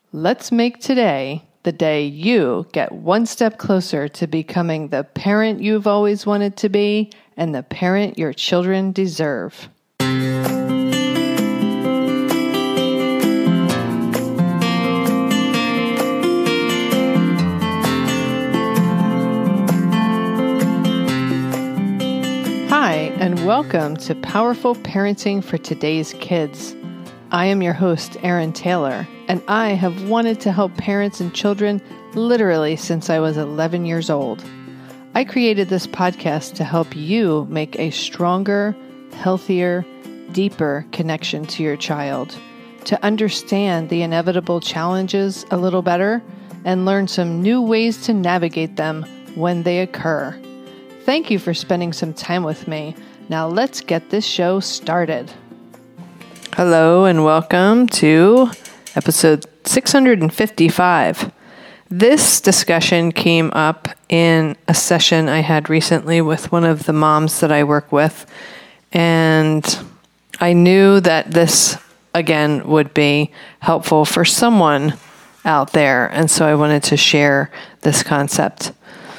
Let's make today the day you get one step closer to becoming the parent you've always wanted to be and the parent your children deserve. Hi, and welcome to Powerful Parenting for Today's Kids. I am your host, Erin Taylor, and I have wanted to help parents and children literally since I was 11 years old. I created this podcast to help you make a stronger, healthier, deeper connection to your child, to understand the inevitable challenges a little better, and learn some new ways to navigate them when they occur. Thank you for spending some time with me. Now let's get this show started. Hello and welcome to episode 655. This discussion came up in a session I had recently with one of the moms that I work with, and I knew that this, again, would be helpful for someone out there, and so I wanted to share this concept.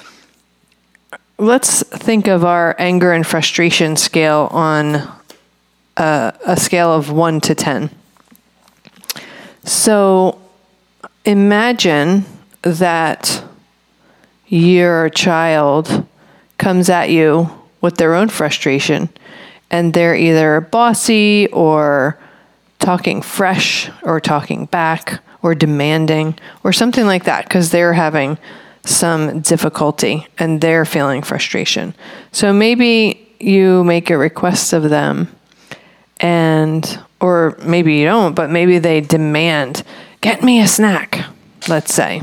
Let's think of our anger and frustration scale on a scale of 1 to 10. So imagine that your child comes at you with their own frustration, and they're either bossy or talking fresh or talking back or demanding or something like that because they're having some difficulty and they're feeling frustration. So maybe you make a request of them, or maybe you don't, but maybe they demand, get me a snack, let's say.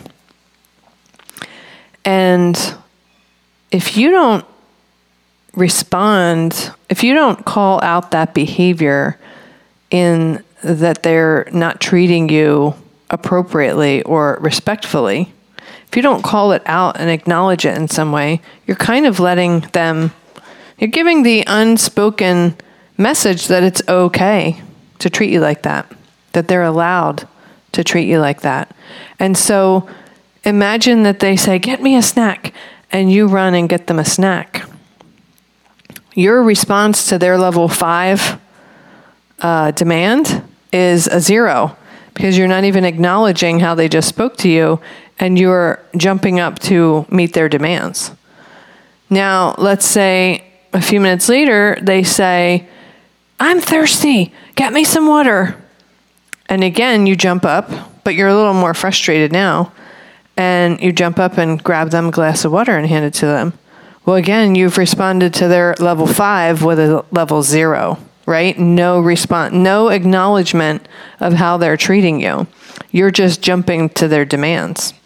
And if you don't respond, if you don't call out that behavior in that they're not treating you appropriately or respectfully, if you don't call it out and acknowledge it in some way, you're kind of you're giving the unspoken message that it's okay to treat you like that they're allowed to treat you like that. And so imagine that they say, get me a snack, and you run and get them a snack. Your response to their level 5 demand is a 0 because you're not even acknowledging how they just spoke to you, and you're jumping up to meet their demands. Now, let's say a few minutes later, they say, I'm thirsty, get me some water. And again, you jump up, but you're a little more frustrated now, and you jump up and grab them a glass of water and hand it to them. Well, again, you've responded to their level 5 with a level 0, right? No response, no acknowledgement of how they're treating you. You're just jumping to their demands.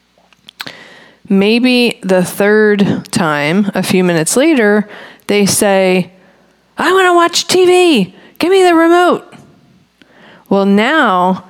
Maybe the third time, a few minutes later, they say, I want to watch TV. Give me the remote. Well, now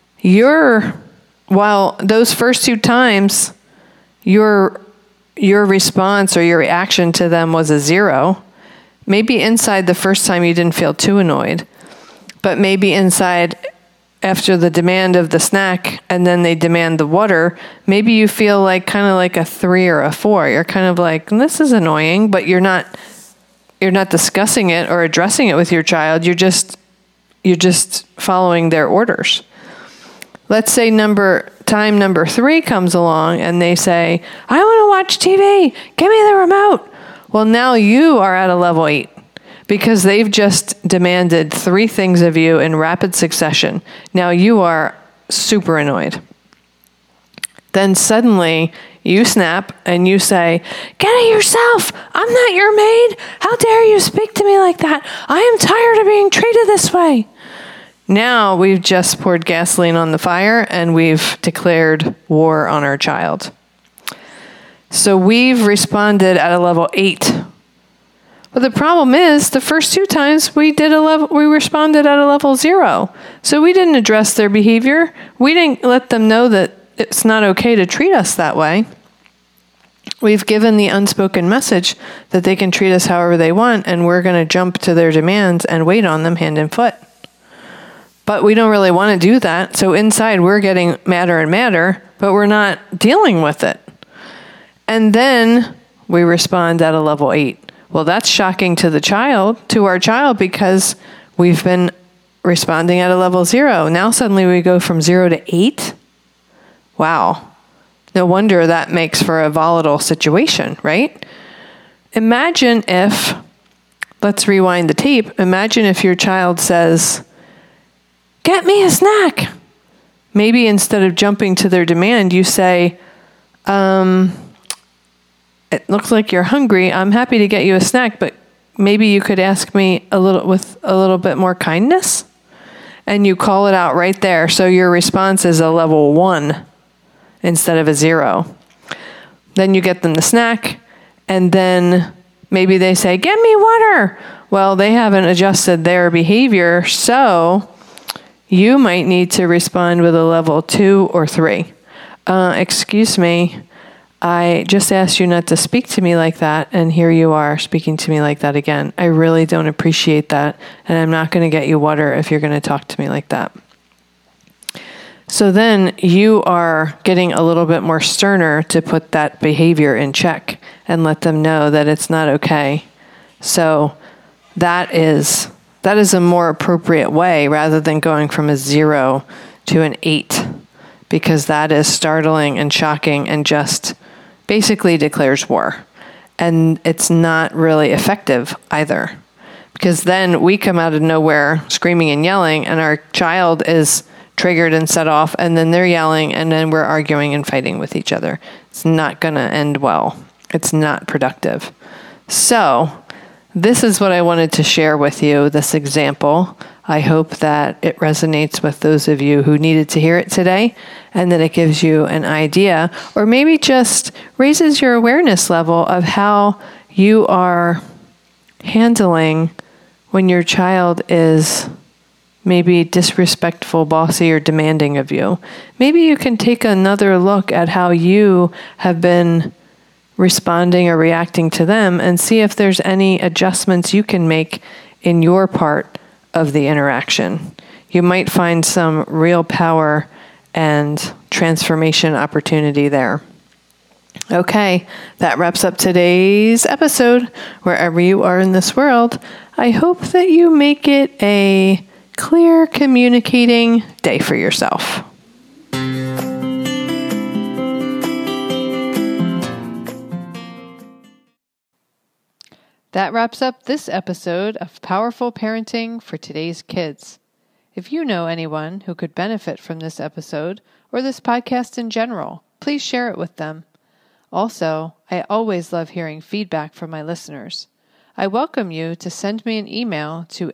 while those first 2 times, your response or your reaction to them was a 0, maybe inside the first time you didn't feel too annoyed, but maybe inside after the demand of the snack and then they demand the water, maybe you feel kind of like a 3 or a 4. You're kind of like, this is annoying, but you're not discussing it or addressing it with your child. You're just following their orders. Let's say time number 3 comes along and they say, I want to watch TV. Give me the remote. Well, now you are at a level 8 because they've just demanded 3 things of you in rapid succession. Now you are super annoyed. Then suddenly you snap and you say, get it yourself. I'm not your maid. How dare you speak to me like that? I am tired of being treated this way. Now we've just poured gasoline on the fire and we've declared war on our child. So we've responded at a level 8. But the problem is the first 2 times we responded at a level 0. So we didn't address their behavior. We didn't let them know that it's not okay to treat us that way. We've given the unspoken message that they can treat us however they want, and we're going to jump to their demands and wait on them hand and foot. But we don't really want to do that. So inside we're getting madder and madder, but we're not dealing with it. And then we respond at a level 8. Well, that's shocking to our child, because we've been responding at a level 0. Now suddenly we go from 0 to 8. Wow. No wonder that makes for a volatile situation, right? Imagine if, let's rewind the tape. Imagine if your child says, "Get me a snack." Maybe instead of jumping to their demand, you say, "It looks like you're hungry. I'm happy to get you a snack, but maybe you could ask me with a little bit more kindness." And you call it out right there. So your response is a level 1 instead of a 0. Then you get them the snack, and then maybe they say, "Get me water." Well, they haven't adjusted their behavior, so you might need to respond with a level 2 or 3. Excuse me, I just asked you not to speak to me like that, and here you are speaking to me like that again. I really don't appreciate that, and I'm not going to get you water if you're going to talk to me like that. So then you are getting a little bit more sterner to put that behavior in check and let them know that it's not okay. So that is a more appropriate way, rather than going from a 0 to an 8, because that is startling and shocking and just basically declares war. And it's not really effective either, because then we come out of nowhere screaming and yelling, and our child is triggered and set off, and then they're yelling, and then we're arguing and fighting with each other. It's not going to end well. It's not productive. So this is what I wanted to share with you, this example. I hope that it resonates with those of you who needed to hear it today, and that it gives you an idea, or maybe just raises your awareness level of how you are handling when your child is maybe disrespectful, bossy, or demanding of you. Maybe you can take another look at how you have been responding or reacting to them, and see if there's any adjustments you can make in your part of the interaction. You might find some real power and transformation opportunity there. Okay, that wraps up today's episode. Wherever you are in this world, I hope that you make it a clear communicating day for yourself. That wraps up this episode of Powerful Parenting for Today's Kids. If you know anyone who could benefit from this episode or this podcast in general, please share it with them. Also, I always love hearing feedback from my listeners. I welcome you to send me an email to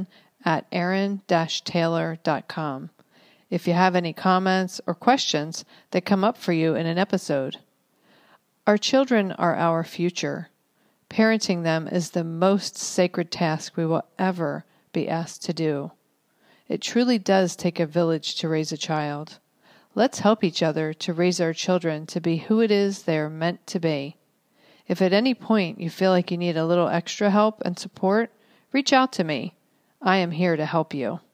erin@erin-taylor.com if you have any comments or questions that come up for you in an episode. Our children are our future. Parenting them is the most sacred task we will ever be asked to do. It truly does take a village to raise a child. Let's help each other to raise our children to be who it is they are meant to be. If at any point you feel like you need a little extra help and support, reach out to me. I am here to help you.